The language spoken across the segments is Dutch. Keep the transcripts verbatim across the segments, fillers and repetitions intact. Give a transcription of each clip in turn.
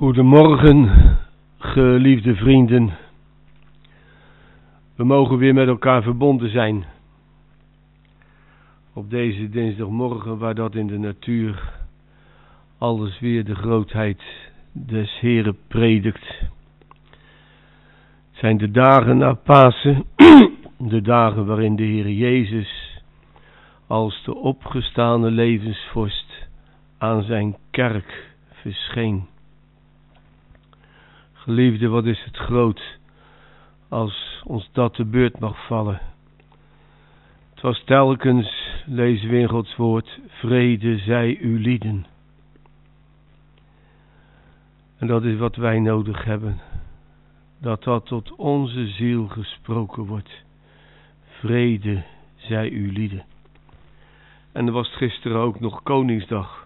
Goedemorgen, geliefde vrienden. We mogen weer met elkaar verbonden zijn. Op deze dinsdagmorgen, waar dat in de natuur alles weer de grootheid des Heren predikt. Het zijn de dagen na Pasen, de dagen waarin de Heer Jezus als de opgestane levensvorst aan zijn kerk verscheen. Geliefde, wat is het groot als ons dat te beurt mag vallen. Het was telkens, lezen we in Gods woord, vrede zij uw lieden. En dat is wat wij nodig hebben. Dat dat tot onze ziel gesproken wordt. Vrede zij uw lieden. En er was gisteren ook nog Koningsdag.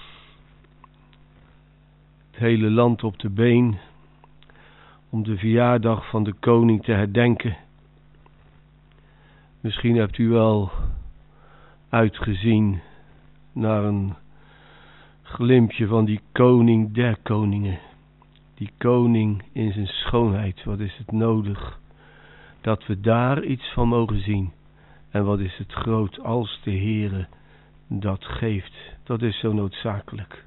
Het hele land op de been. Om de verjaardag van de koning te herdenken. Misschien hebt u wel uitgezien naar een glimpje van die koning der koningen. Die koning in zijn schoonheid. Wat is het nodig dat we daar iets van mogen zien. En wat is het groot als de Heere dat geeft. Dat is zo noodzakelijk.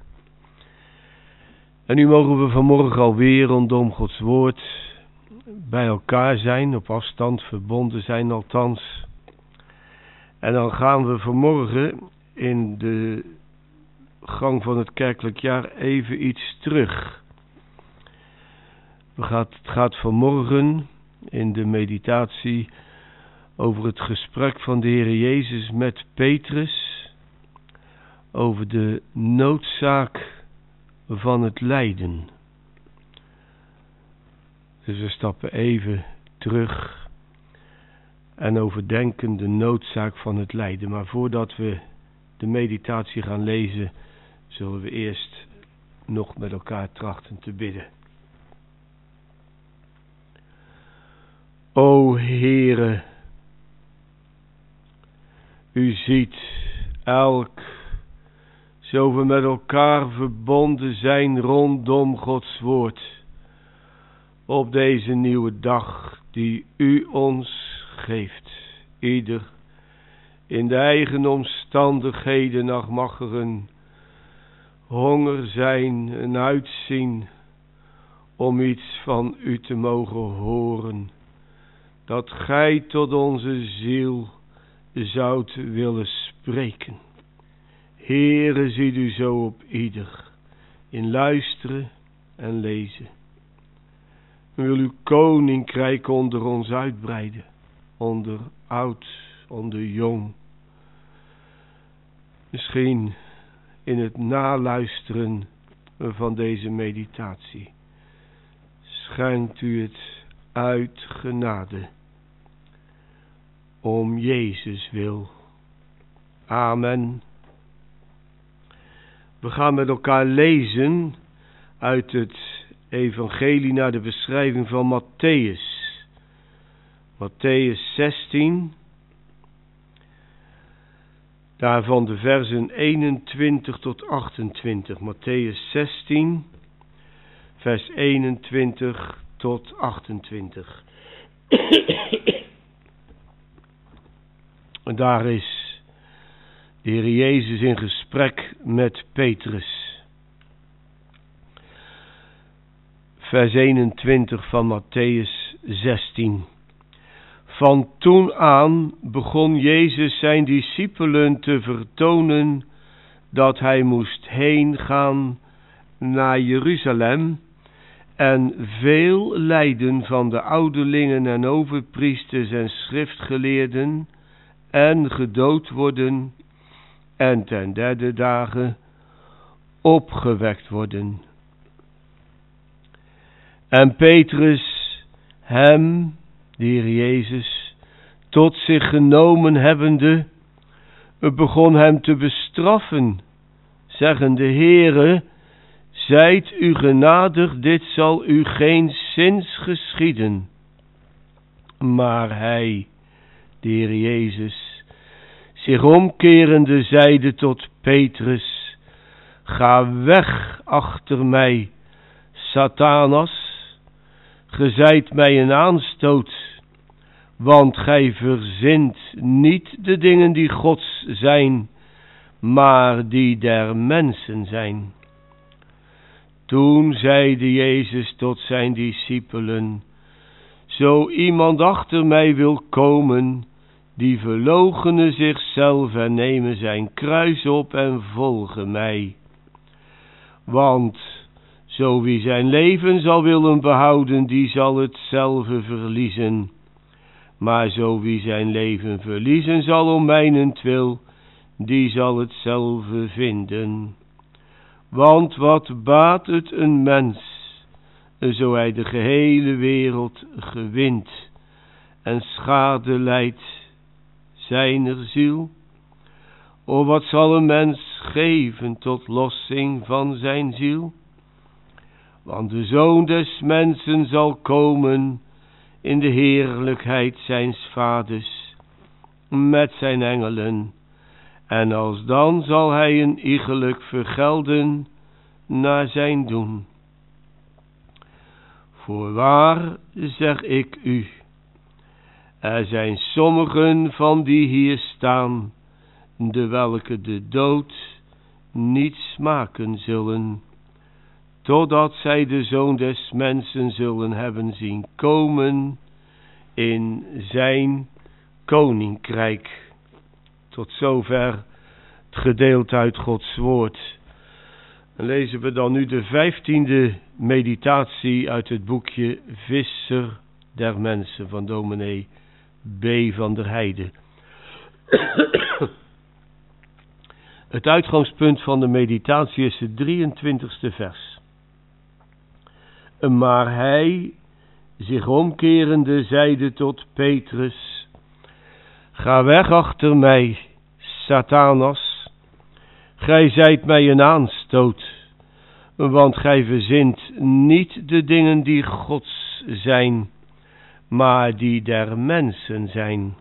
En nu mogen we vanmorgen alweer rondom Gods woord bij elkaar zijn, op afstand verbonden zijn althans. En dan gaan we vanmorgen in de gang van het kerkelijk jaar even iets terug. We gaat, het gaat vanmorgen in de meditatie over het gesprek van de Heer Jezus met Petrus, over de noodzaak van het lijden. Dus we stappen even terug en overdenken de noodzaak van het lijden. Maar voordat we de meditatie gaan lezen, zullen we eerst nog met elkaar trachten te bidden. O Heere, u ziet elk zo we met elkaar verbonden zijn rondom Gods woord. Op deze nieuwe dag die u ons geeft. Ieder in de eigen omstandigheden nog mag er een honger zijn, een uitzien om iets van u te mogen horen. Dat gij tot onze ziel zoudt willen spreken. Heere, ziet u zo op ieder, in luisteren en lezen. U wil uw koninkrijk onder ons uitbreiden, onder oud, onder jong. Misschien in het naluisteren van deze meditatie, schenkt u het uit genade, om Jezus wil. Amen. We gaan met elkaar lezen uit het evangelie naar de beschrijving van Matthäus. Matthäus zestien. Daarvan de versen eenentwintig tot achtentwintig. Matthäus zestien, vers eenentwintig tot achtentwintig. En daar is de Heer Jezus in gesprek met Petrus. Vers eenentwintig van Matthäus zestien. Van toen aan begon Jezus zijn discipelen te vertonen dat hij moest heen gaan naar Jeruzalem en veel lijden van de ouderlingen en overpriesters en schriftgeleerden en gedood worden en ten derde dagen opgewekt worden. En Petrus, hem, de Heer Jezus, tot zich genomen hebbende, begon hem te bestraffen, zeggende: Heere, zijt u genadig, dit zal u geen zins geschieden. Maar hij, de Heer Jezus, zich omkerende, zeide tot Petrus: Ga weg achter mij, Satanas, ge zijt mij een aanstoot, want gij verzint niet de dingen die Gods zijn, maar die der mensen zijn. Toen zeide Jezus tot zijn discipelen: zo iemand achter mij wil komen, die verloochene zichzelf en nemen zijn kruis op en volgen mij. Want zo wie zijn leven zal willen behouden, die zal hetzelfde verliezen. Maar zo wie zijn leven verliezen zal om mijnentwil, die zal hetzelfde vinden. Want wat baat het een mens, zo hij de gehele wereld gewint en schade lijdt zijner ziel? O, wat zal een mens geven tot lossing van zijn ziel? Want de Zoon des mensen zal komen in de heerlijkheid zijns vaders met zijn engelen. En alsdan zal hij een iegelijk vergelden naar zijn doen. Voorwaar zeg ik u, er zijn sommigen van die hier staan, de welke de dood niet smaken zullen, totdat zij de Zoon des mensen zullen hebben zien komen in zijn koninkrijk. Tot zover het gedeelte uit Gods woord. En lezen we dan nu de vijftiende meditatie uit het boekje Visser der Mensen van dominee B. van der Heijden. Het uitgangspunt van de meditatie is het drieëntwintigste vers. Maar hij, zich omkerende, zeide tot Petrus: ga weg achter mij, Satanas, gij zijt mij een aanstoot, want gij verzint niet de dingen die Gods zijn, maar die der mensen zijn.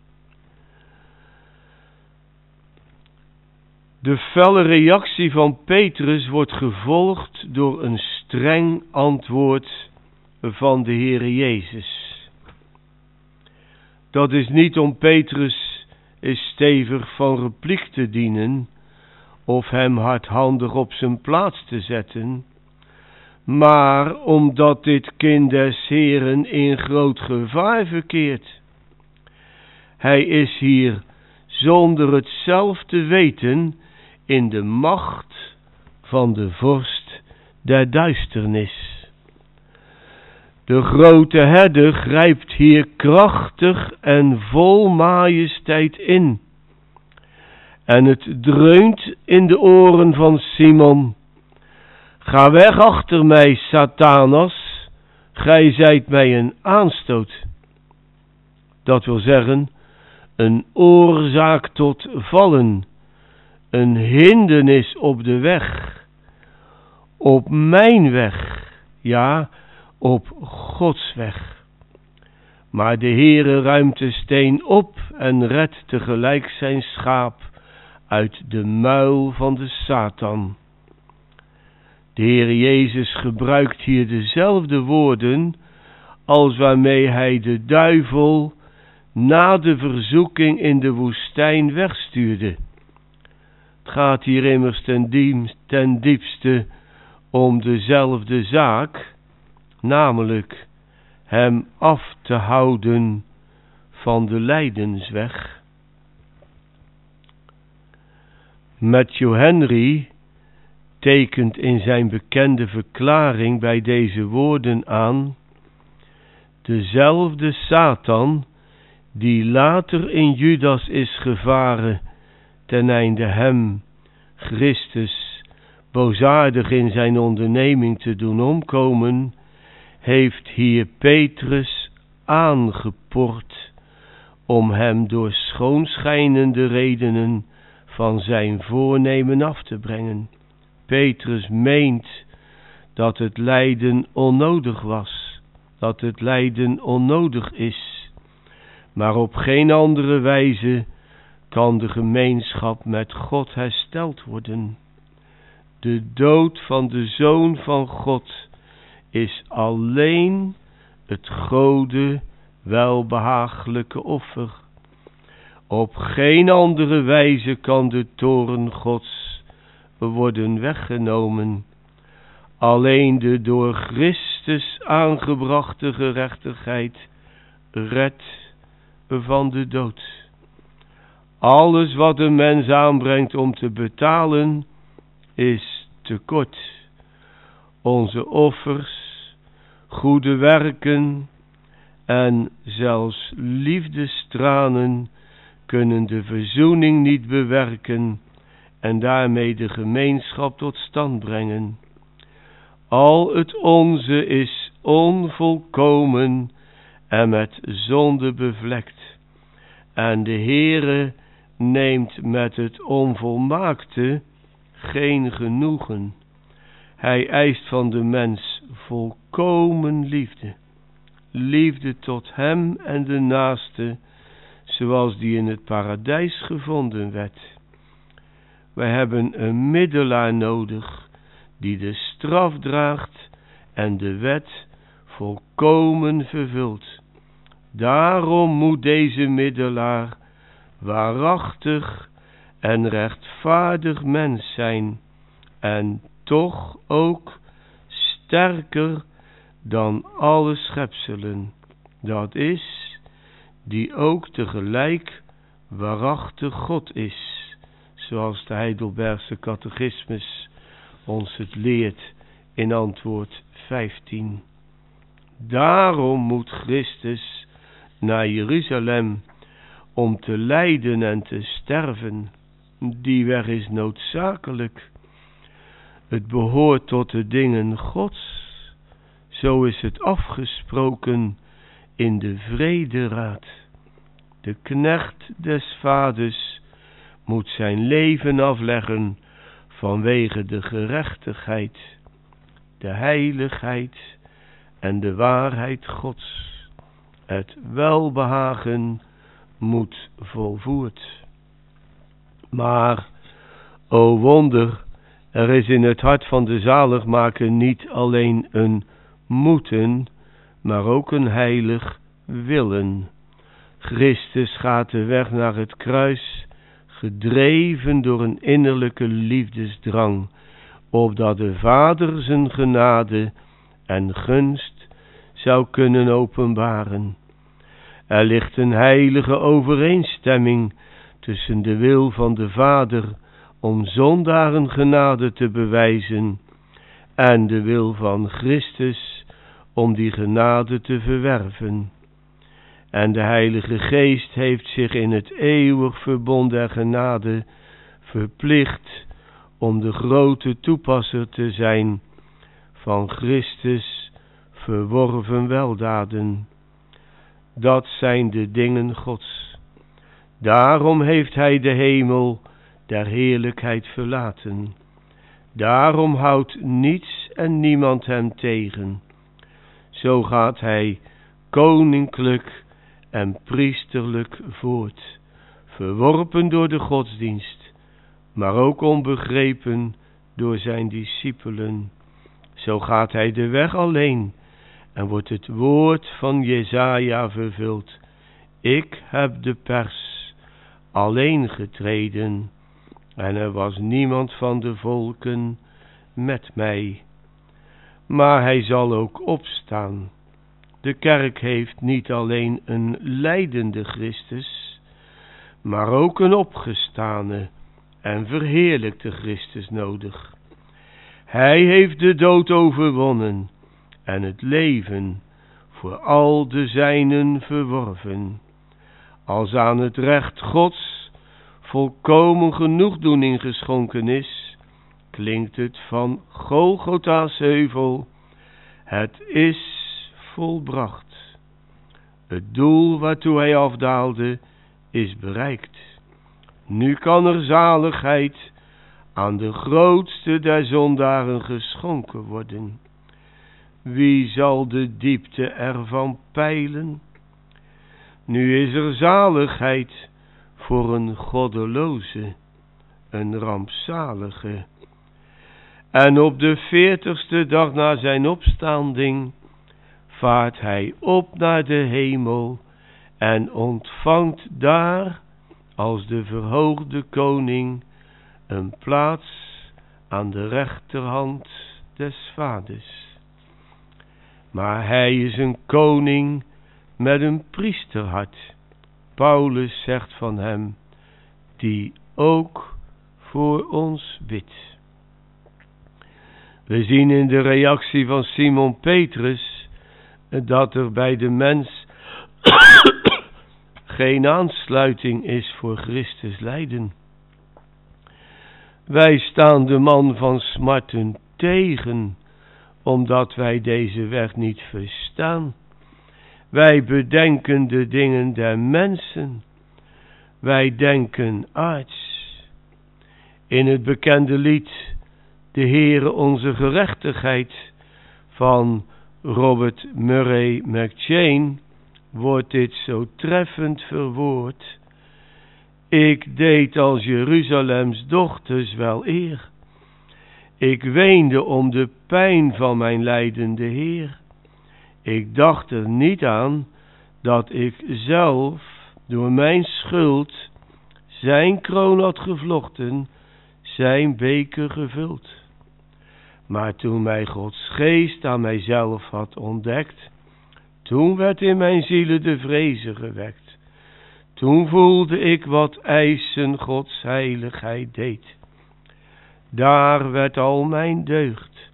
De felle reactie van Petrus wordt gevolgd door een streng antwoord van de Heere Jezus. Dat is niet om Petrus is stevig van repliek te dienen of hem hardhandig op zijn plaats te zetten, maar omdat dit kind des Heeren in groot gevaar verkeert. Hij is hier zonder het zelf te weten in de macht van de vorst der duisternis. De grote herder grijpt hier krachtig en vol majesteit in. En het dreunt in de oren van Simon: ga weg achter mij, Satanas, gij zijt mij een aanstoot. Dat wil zeggen, een oorzaak tot vallen, een hindernis op de weg, op mijn weg, ja, op Gods weg. Maar de Heere ruimt de steen op en redt tegelijk zijn schaap uit de muil van de Satan. De Heere Jezus gebruikt hier dezelfde woorden als waarmee hij de duivel na de verzoeking in de woestijn wegstuurde. Het gaat hier immers ten, diem, ten diepste om dezelfde zaak, namelijk hem af te houden van de lijdensweg. Matthew Henry tekent in zijn bekende verklaring bij deze woorden aan: dezelfde Satan die later in Judas is gevaren ten einde hem, Christus, boosaardig in zijn onderneming te doen omkomen, heeft hier Petrus aangepord om hem door schoonschijnende redenen van zijn voornemen af te brengen. Petrus meent dat het lijden onnodig was, dat het lijden onnodig is, maar op geen andere wijze kan de gemeenschap met God hersteld worden. De dood van de Zoon van God is alleen het Gode welbehagelijke offer. Op geen andere wijze kan de toorn Gods worden weggenomen. Alleen de door Christus aangebrachte gerechtigheid redt van de dood. Alles wat de mens aanbrengt om te betalen is tekort. Onze offers, goede werken en zelfs liefdestranen kunnen de verzoening niet bewerken en daarmee de gemeenschap tot stand brengen. Al het onze is onvolkomen en met zonde bevlekt. En de Heere neemt met het onvolmaakte geen genoegen. Hij eist van de mens volkomen liefde. Liefde tot hem en de naaste, zoals die in het paradijs gevonden werd. Wij hebben een middelaar nodig, die de straf draagt en de wet volkomen vervult. Daarom moet deze middelaar waarachtig en rechtvaardig mens zijn en toch ook sterker dan alle schepselen. Dat is, die ook tegelijk waarachtig God is, zoals de Heidelbergse catechismus ons het leert in antwoord vijftien. Daarom moet Christus naar Jeruzalem om te lijden en te sterven. Die weg is noodzakelijk. Het behoort tot de dingen Gods. Zo is het afgesproken in de vrederaad. De knecht des vaders moet zijn leven afleggen vanwege de gerechtigheid, de heiligheid en de waarheid Gods. Het welbehagen moet volvoerd. Maar, o wonder, er is in het hart van de zaligmaker niet alleen een moeten, maar ook een heilig willen. Christus gaat de weg naar het kruis, gedreven door een innerlijke liefdesdrang, opdat de Vader zijn genade en gunst zou kunnen openbaren. Er ligt een heilige overeenstemming tussen de wil van de Vader om zondaren genade te bewijzen en de wil van Christus om die genade te verwerven. En de Heilige Geest heeft zich in het eeuwig verbond der genade verplicht om de grote toepasser te zijn van Christus verworven weldaden. Dat zijn de dingen Gods. Daarom heeft hij de hemel der heerlijkheid verlaten. Daarom houdt niets en niemand hem tegen. Zo gaat hij koninklijk en priesterlijk voort, verworpen door de godsdienst, maar ook onbegrepen door zijn discipelen. Zo gaat hij de weg alleen en wordt het woord van Jesaja vervuld. Ik heb de pers alleen getreden en er was niemand van de volken met mij. Maar hij zal ook opstaan. De kerk heeft niet alleen een lijdende Christus, maar ook een opgestane en verheerlijkte Christus nodig. Hij heeft de dood overwonnen en het leven voor al de zijnen verworven. Als aan het recht Gods volkomen genoegdoening geschonken is, klinkt het van Golgotha's heuvel: het is volbracht. Het doel waartoe hij afdaalde is bereikt. Nu kan er zaligheid aan de grootste der zondaren geschonken worden. Wie zal de diepte ervan peilen? Nu is er zaligheid voor een goddeloze, een rampzalige. En op de veertigste dag na zijn opstanding vaart hij op naar de hemel en ontvangt daar als de verhoogde koning een plaats aan de rechterhand des Vaders. Maar hij is een koning met een priesterhart. Paulus zegt van hem, die ook voor ons bidt. We zien in de reactie van Simon Petrus dat er bij de mens geen aansluiting is voor Christus lijden. Wij staan de man van smarten tegen, omdat wij deze weg niet verstaan. Wij bedenken de dingen der mensen. Wij denken aards. In het bekende lied De Heere onze gerechtigheid van Robert Murray McCheyne wordt dit zo treffend verwoord. Ik deed als Jeruzalems dochters wel eer. Ik weende om de pijn van mijn lijdende Heer. Ik dacht er niet aan dat ik zelf door mijn schuld zijn kroon had gevlochten, zijn beker gevuld. Maar toen mij Gods geest aan mijzelf had ontdekt, toen werd in mijn zielen de vreze gewekt. Toen voelde ik wat eisen Gods heiligheid deed. Daar werd al mijn deugd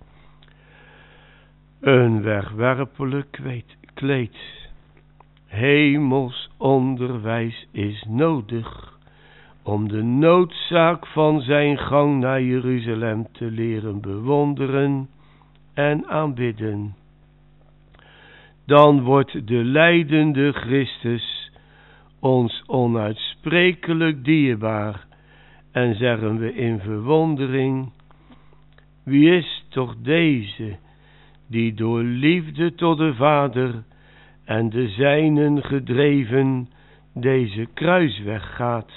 een wegwerpelijk kleed. Hemels onderwijs is nodig om de noodzaak van zijn gang naar Jeruzalem te leren bewonderen en aanbidden. Dan wordt de lijdende Christus ons onuitsprekelijk dierbaar en zeggen we in verwondering, wie is toch deze die door liefde tot de Vader en de zijnen gedreven deze kruisweg gaat?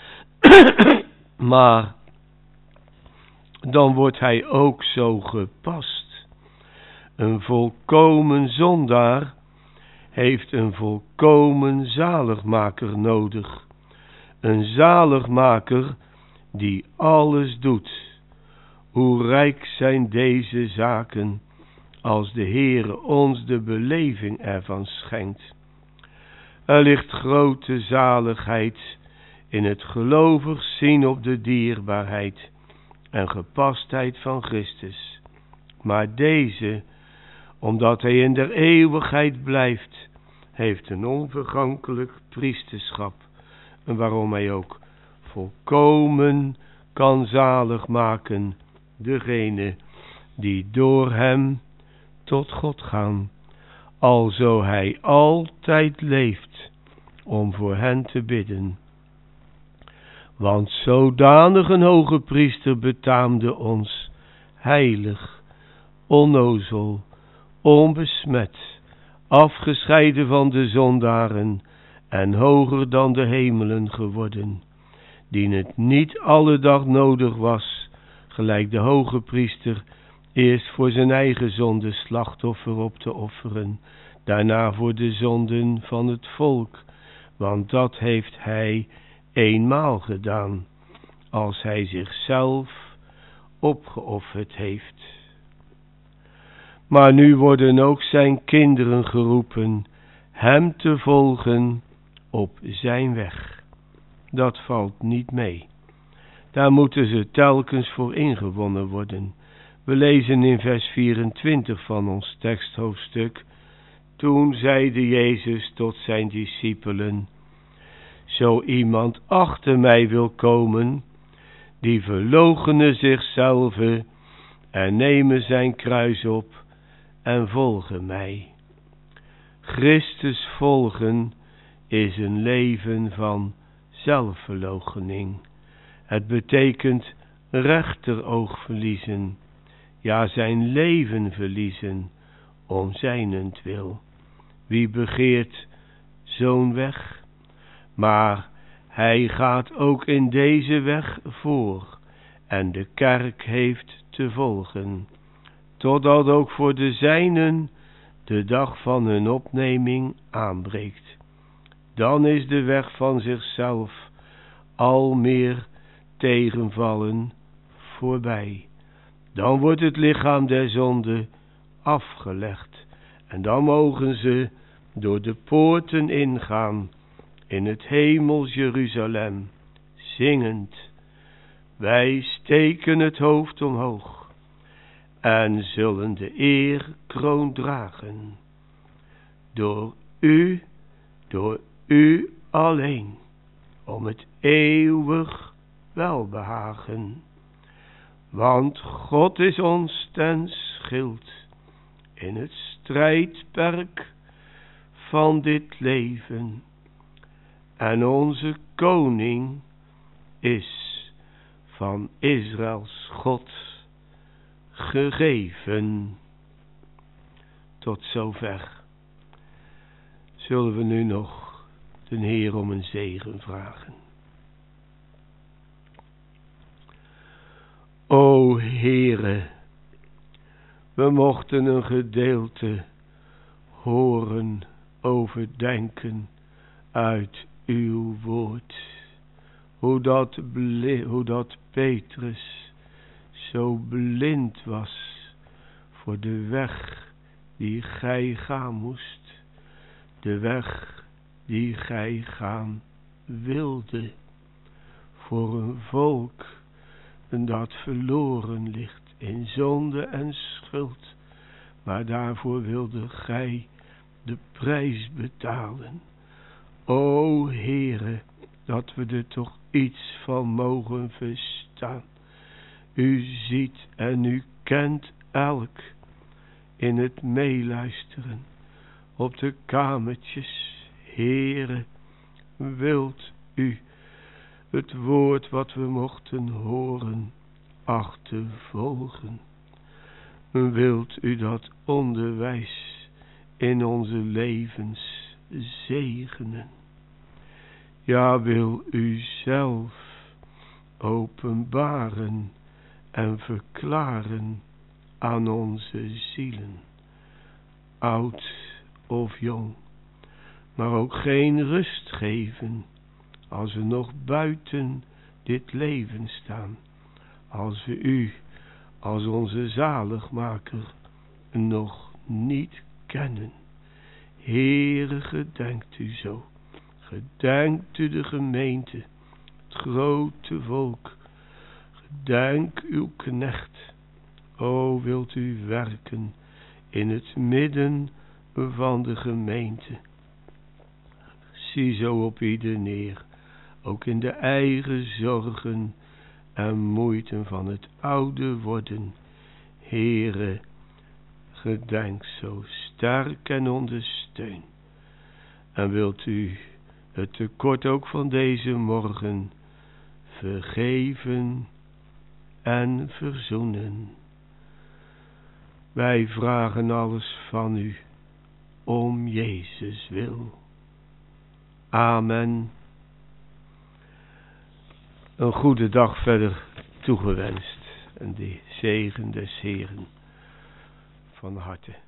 Maar dan wordt hij ook zo gepast. Een volkomen zondaar heeft een volkomen zaligmaker nodig. Een zaligmaker die alles doet. Hoe rijk zijn deze zaken als de Heere ons de beleving ervan schenkt. Er ligt grote zaligheid in het gelovig zien op de dierbaarheid en gepastheid van Christus. Maar deze, omdat hij in der eeuwigheid blijft, heeft een onvergankelijk priesterschap, en waarom hij ook volkomen kan zalig maken degene die door hem tot God gaan, alzo hij altijd leeft om voor hen te bidden. Want zodanig een hoge priester betaamde ons, heilig, onnozel, onbesmet, afgescheiden van de zondaren en hoger dan de hemelen geworden, die het niet alle dag nodig was, gelijk de hoge priester, eerst voor zijn eigen zonde slachtoffer op te offeren, daarna voor de zonden van het volk, want dat heeft hij eenmaal gedaan, als hij zichzelf opgeofferd heeft. Maar nu worden ook zijn kinderen geroepen hem te volgen op zijn weg. Dat valt niet mee. Daar moeten ze telkens voor ingewonnen worden. We lezen in vers vierentwintig van ons teksthoofdstuk. Toen zeide Jezus tot zijn discipelen: zo iemand achter mij wil komen, die verloochene zichzelf en nemen zijn kruis op en volgen mij. Christus volgen is een leven van zelfverloochening. Het betekent rechteroog verliezen, ja zijn leven verliezen, om zijnentwil. Wie begeert zo'n weg? Maar hij gaat ook in deze weg voor en de kerk heeft te volgen, totdat ook voor de zijnen de dag van hun opneming aanbreekt. Dan is de weg van zichzelf al meer tegenvallen voorbij. Dan wordt het lichaam der zonde afgelegd en dan mogen ze door de poorten ingaan in het hemels Jeruzalem, zingend: wij steken het hoofd omhoog en zullen de eerkroon dragen. Door u, door u alleen, om het eeuwig welbehagen. Want God is ons ten schild in het strijdperk van dit leven. En onze koning is van Israëls God gegeven. Tot zover. Zullen we nu nog de Heer om een zegen vragen. O Heere, we mochten een gedeelte horen, overdenken uit uw woord. Hoe dat, bli- hoe dat Petrus zo blind was voor de weg die gij gaan moest. De weg die gij gaan wilde. Voor een volk dat verloren ligt in zonde en schuld. Maar daarvoor wilde gij de prijs betalen. O Heere, dat we er toch iets van mogen verstaan. U ziet en u kent elk in het meeluisteren op de kamertjes. Heere, wilt u het woord wat we mochten horen achtervolgen? Wilt u dat onderwijs in onze levens zegenen? Ja, wil u zelf openbaren en verklaren aan onze zielen, oud of jong, maar ook geen rust geven als we nog buiten dit leven staan, als we u als onze zaligmaker nog niet kennen. Heere, gedenkt u zo, gedenkt u de gemeente, het grote volk, gedenk uw knecht. O, wilt u werken in het midden van de gemeente. Zie zo op ieder neer, ook in de eigen zorgen en moeite van het oude worden. Heere, gedenk zo, sterk en ondersteun. En wilt u het tekort ook van deze morgen vergeven en verzoenen. Wij vragen alles van u om Jezus wil. Amen. Een goede dag verder toegewenst en de zegen des Heeren van harte.